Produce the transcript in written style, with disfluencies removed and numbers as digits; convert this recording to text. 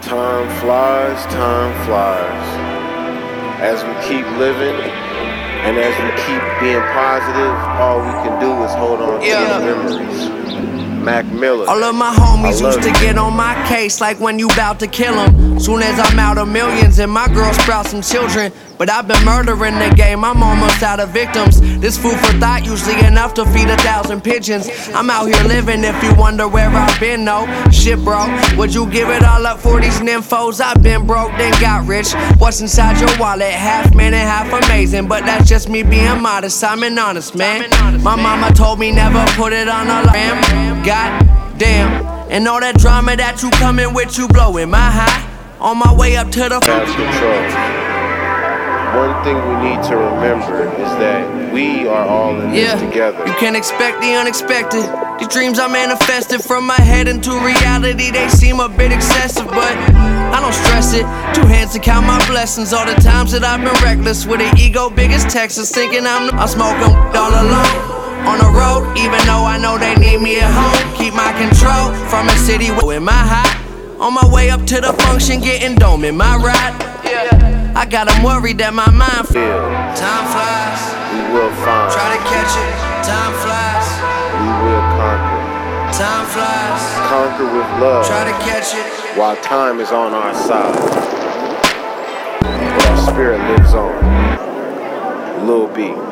Time flies, time flies. As we keep living and as we keep being positive, all we can do is hold on to the memories. Mac Miller. All of my homies used to get on my case like when you bout to kill them. Soon as I'm out of millions and my girl sprouts some children. But I've been murdering the game, I'm almost out of victims. This food for thought usually enough to feed 1,000 pigeons. I'm out here living if you wonder where I've been, no. Shit bro, would you give it all up for these nymphos? I've been broke then got rich. What's inside your wallet? Half man and half amazing. But that's just me being modest, I'm an honest man. My mama told me never put it on a gram. God damn, and all that drama that you coming with, you blowing my high. On my way up to the Have control. One thing we need to remember is that we are all in this together. You can't expect the unexpected. These dreams I manifested from my head into reality, they seem a bit excessive, but I don't stress it. 2 hands to count my blessings. All the times that I've been reckless with an ego big as Texas, thinking I'm smoking all alone on the road, even though I know they need me at home. Keep my control from a city with my high. On my way up to the function, getting dome in my ride. I got them worried that my mind Time flies. We will find. Try to catch it. Time flies. We will conquer. Time flies. Conquer with love. Try to catch it. While time is on our side, but our spirit lives on. Lil B.